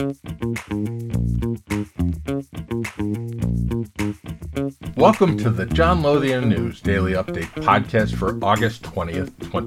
Welcome to the John Lothian News Daily Update podcast for August 20th,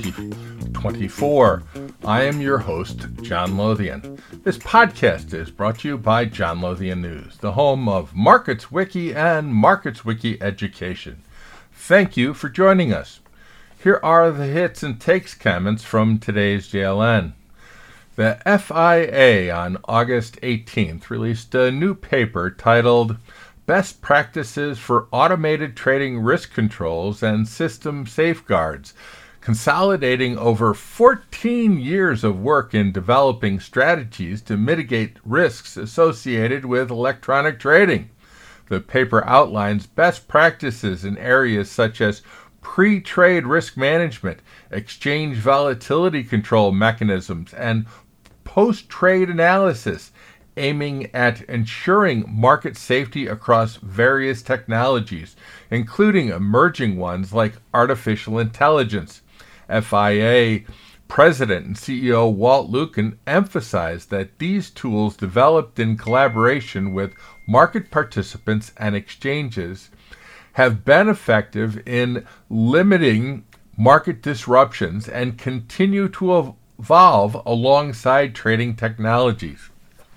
2024. I am your host, John Lothian. This podcast is brought to you by John Lothian News, the home of Markets Wiki and Markets Wiki education. Thank you for joining us. Here are the hits and takes comments from today's JLN. The FIA on August 18th released a new paper titled Best Practices for Automated Trading Risk Controls and System Safeguards, consolidating over 14 years of work in developing strategies to mitigate risks associated with electronic trading. The paper outlines best practices in areas such as pre-trade risk management, exchange volatility control mechanisms, and post-trade analysis, aiming at ensuring market safety across various technologies, including emerging ones like artificial intelligence. FIA President and CEO Walt Lukin emphasized that these tools, developed in collaboration with market participants and exchanges, have been effective in limiting market disruptions and continue to evolve alongside trading technologies.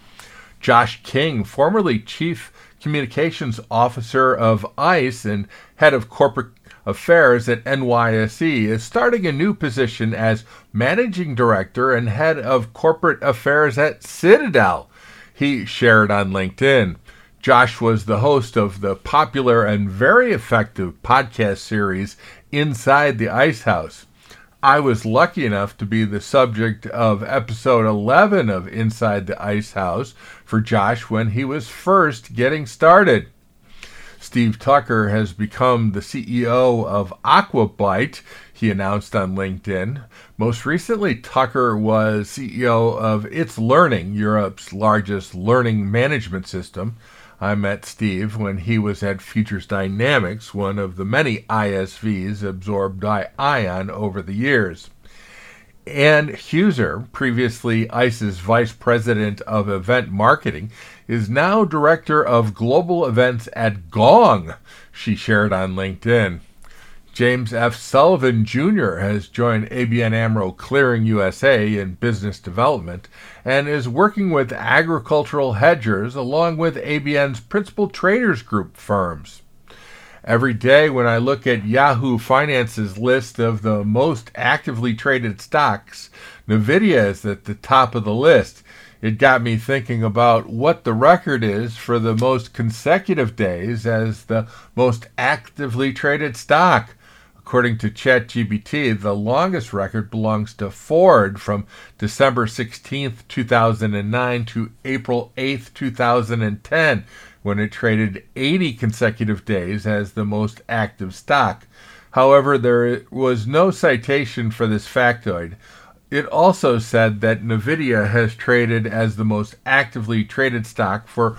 Josh King, formerly Chief Communications Officer of ICE and Head of Corporate Affairs at NYSE, is starting a new position as Managing Director and Head of Corporate Affairs at Citadel, he shared on LinkedIn. Josh was the host of the popular and very effective podcast series Inside the Ice House. I was lucky enough to be the subject of episode 11 of Inside the Ice House for Josh when he was first getting started. Steve Tucker has become the CEO of Aquabyte, he announced on LinkedIn. Most recently, Tucker was CEO of It's Learning, Europe's largest learning management system. I met Steve when he was at Futures Dynamics, one of the many ISVs absorbed by ION over the years. Ann Huser, previously ICE's Vice President of Event Marketing, is now Director of Global Events at Gong, she shared on LinkedIn. James F. Sullivan Jr. has joined ABN AMRO Clearing USA in business development and is working with agricultural hedgers along with ABN's principal traders group firms. Every day when I look at Yahoo Finance's list of the most actively traded stocks, NVIDIA is at the top of the list. It got me thinking about what the record is for the most consecutive days as the most actively traded stock. According to ChatGPT, the longest record belongs to Ford from December 16, 2009 to April 8, 2010, when it traded 80 consecutive days as the most active stock. However, there was no citation for this factoid. It also said that NVIDIA has traded as the most actively traded stock for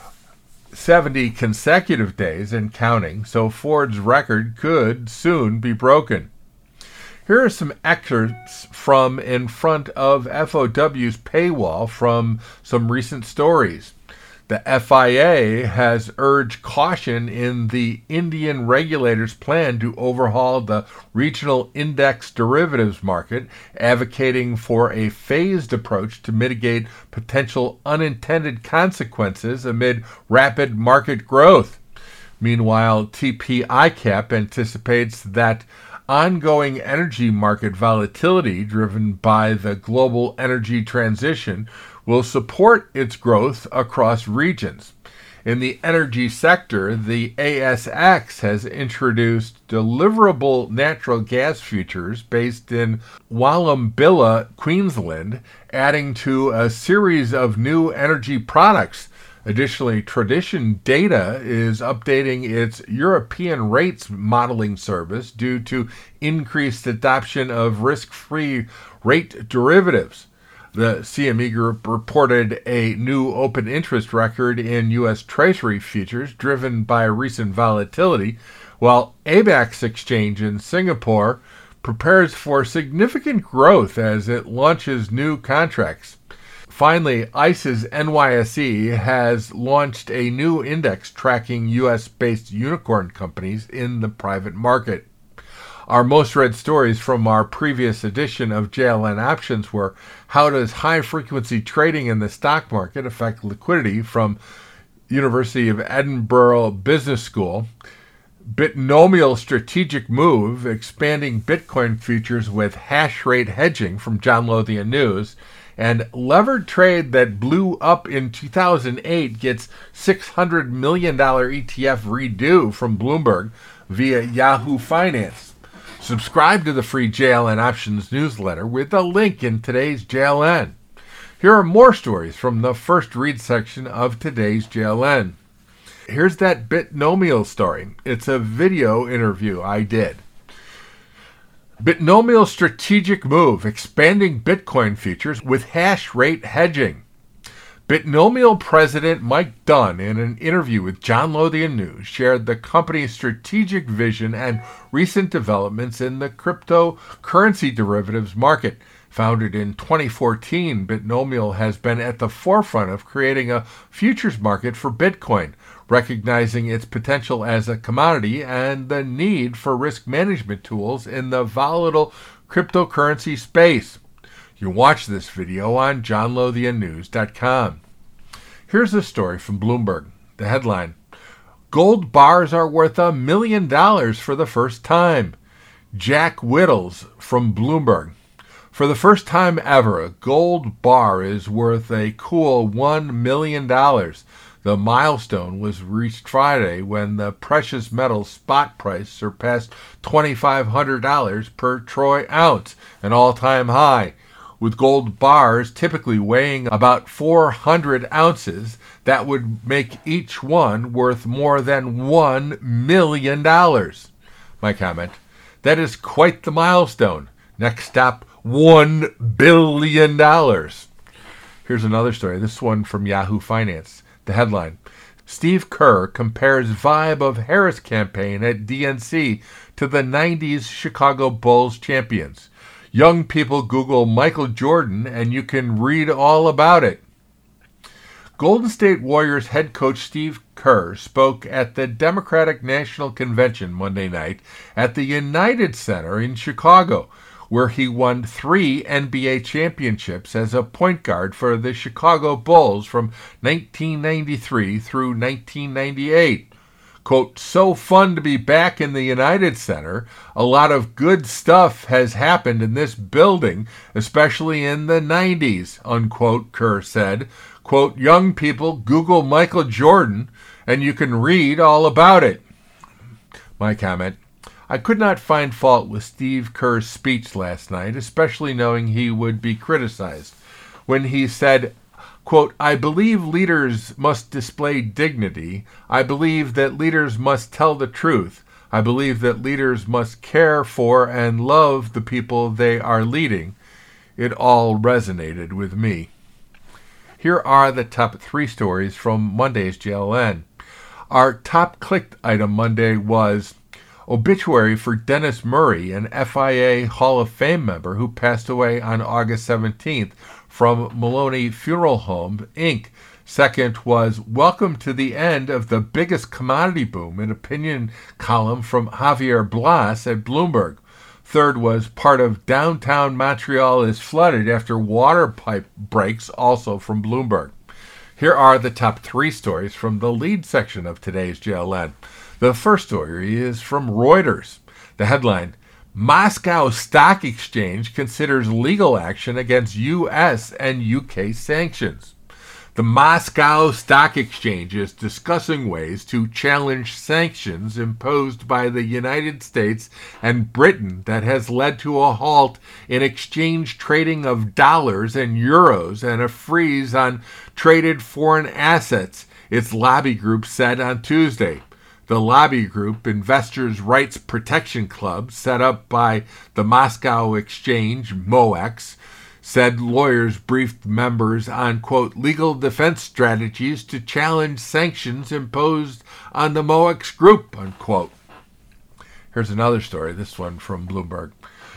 70 consecutive days and counting, so Ford's record could soon be broken. Here are some excerpts from in front of FOW's paywall from some recent stories. The FIA has urged caution in the Indian regulators' plan to overhaul the regional index derivatives market, advocating for a phased approach to mitigate potential unintended consequences amid rapid market growth. Meanwhile, TP ICAP anticipates that ongoing energy market volatility driven by the global energy transition will support its growth across regions. In the energy sector, the ASX has introduced deliverable natural gas futures based in Wallumbilla, Queensland, adding to a series of new energy products. Additionally, Tradition Data is updating its European rates modeling service due to increased adoption of risk-free rate derivatives. The CME Group reported a new open interest record in U.S. Treasury futures driven by recent volatility, while ABAX Exchange in Singapore prepares for significant growth as it launches new contracts. Finally, ICE's NYSE has launched a new index tracking U.S.-based unicorn companies in the private market. Our most read stories from our previous edition of JLN Options were how does high-frequency trading in the stock market affect liquidity from University of Edinburgh Business School, Bitnomial strategic move, expanding Bitcoin futures with hash rate hedging from John Lothian News, and levered trade that blew up in 2008 gets $600 million ETF redo from Bloomberg via Yahoo Finance. Subscribe to the free JLN Options newsletter with a link in today's JLN. Here are more stories from the first read section of today's JLN. Here's that Bitnomial story. It's a video interview I did. Bitnomial strategic move, expanding Bitcoin futures with hash rate hedging. Bitnomial President Mike Dunn, in an interview with John Lothian News, shared the company's strategic vision and recent developments in the cryptocurrency derivatives market. Founded in 2014, Bitnomial has been at the forefront of creating a futures market for Bitcoin, recognizing its potential as a commodity and the need for risk management tools in the volatile cryptocurrency space. You can watch this video on johnlothiannews.com. Here's a story from Bloomberg. The headline, Gold bars are worth $1 million for the first time. Jack Whittles from Bloomberg. For the first time ever, a gold bar is worth a cool $1 million. The milestone was reached Friday when the precious metal spot price surpassed $2,500 per troy ounce, an all-time high. With gold bars typically weighing about 400 ounces, that would make each one worth more than $1 million. My comment, that is quite the milestone. Next stop, $1 billion. Here's another story, this one from Yahoo Finance. The headline, Steve Kerr compares vibe of Harris campaign at DNC to the 90s Chicago Bulls champions. Young people Google Michael Jordan and you can read all about it. Golden State Warriors head coach Steve Kerr spoke at the Democratic National Convention Monday night at the United Center in Chicago, where he won 3 NBA championships as a point guard for the Chicago Bulls from 1993 through 1998. Quote, so fun to be back in the United Center. A lot of good stuff has happened in this building, especially in the 90s, unquote, Kerr said. Quote, young people, Google Michael Jordan, and you can read all about it. My comment, I could not find fault with Steve Kerr's speech last night, especially knowing he would be criticized, when he said, quote, I believe leaders must display dignity. I believe that leaders must tell the truth. I believe that leaders must care for and love the people they are leading. It all resonated with me. Here are the top 3 stories from Monday's JLN. Our top clicked item Monday was obituary for Dennis Murray, an FIA Hall of Fame member who passed away on August 17th from Maloney Funeral Home, Inc. Second was welcome to the end of the biggest commodity boom, an opinion column from Javier Blas at Bloomberg. Third was part of downtown Montreal is flooded after water pipe breaks, also from Bloomberg. Here are the top 3 stories from the lead section of today's JLN. The first story is from Reuters. The headline, Moscow Stock Exchange considers legal action against U.S. and U.K. sanctions. The Moscow Stock Exchange is discussing ways to challenge sanctions imposed by the United States and Britain that has led to a halt in exchange trading of dollars and euros and a freeze on traded foreign assets, its lobby group said on Tuesday. The lobby group, Investors' Rights Protection Club, set up by the Moscow Exchange, MOEX, said lawyers briefed members on, quote, legal defense strategies to challenge sanctions imposed on the MOEX group, unquote. Here's another story, this one from Bloomberg.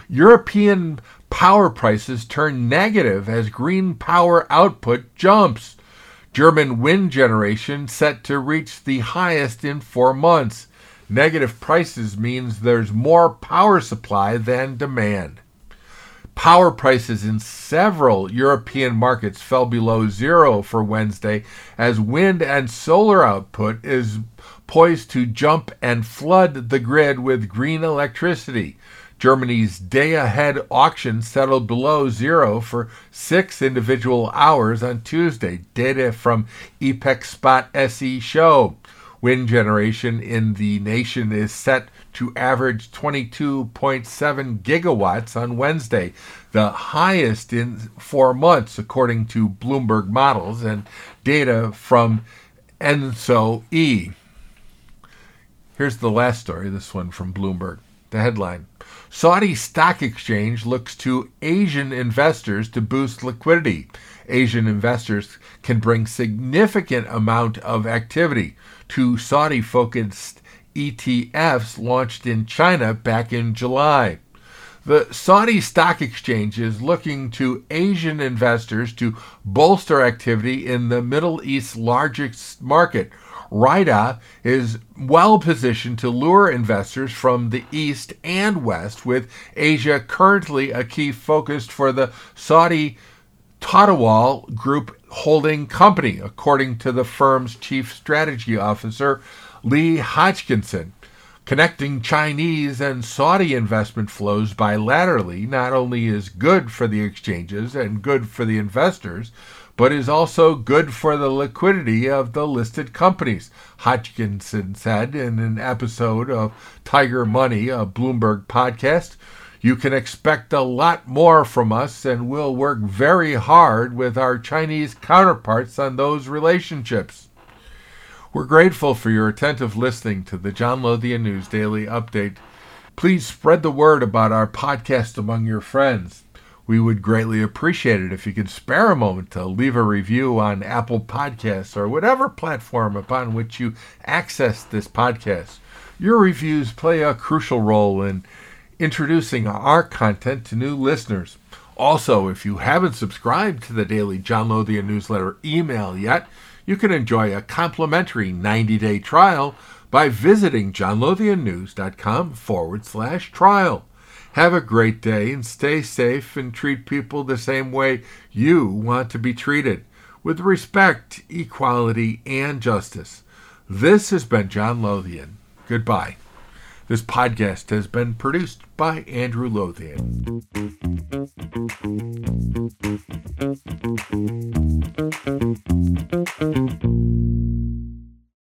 European power prices turn negative as green power output jumps. German wind generation set to reach the highest in 4 months. Negative prices means there's more power supply than demand. Power prices in several European markets fell below zero for Wednesday as wind and solar output is poised to jump and flood the grid with green electricity. Germany's day-ahead auction settled below zero for 6 individual hours on Tuesday, data from EPEC Spot SE show. Wind generation in the nation is set to average 22.7 gigawatts on Wednesday, the highest in 4 months, according to Bloomberg models and data from ENSO-E. Here's the last story, this one from Bloomberg. The headline: Saudi Stock Exchange looks to Asian investors to boost liquidity. Asian investors can bring significant amount of activity to Saudi-focused ETFs launched in China back in July. The Saudi Stock Exchange is looking to Asian investors to bolster activity in the Middle East's largest market. RIDA is well positioned to lure investors from the East and West, with Asia currently a key focus for the Saudi Tadawul Group holding company, according to the firm's chief strategy officer, Lee Hodgkinson. Connecting Chinese and Saudi investment flows bilaterally not only is good for the exchanges and good for the investors, but is also good for the liquidity of the listed companies, Hodgkinson said in an episode of Tiger Money, a Bloomberg podcast. You can expect a lot more from us, and we'll work very hard with our Chinese counterparts on those relationships. We're grateful for your attentive listening to the John Lothian News Daily Update. Please spread the word about our podcast among your friends. We would greatly appreciate it if you could spare a moment to leave a review on Apple Podcasts or whatever platform upon which you access this podcast. Your reviews play a crucial role in introducing our content to new listeners. Also, if you haven't subscribed to the daily John Lothian newsletter email yet, you can enjoy a complimentary 90-day trial by visiting johnlothiannews.com/trial. Have a great day and stay safe and treat people the same way you want to be treated, with respect, equality, and justice. This has been John Lothian. Goodbye. This podcast has been produced by Andrew Lothian.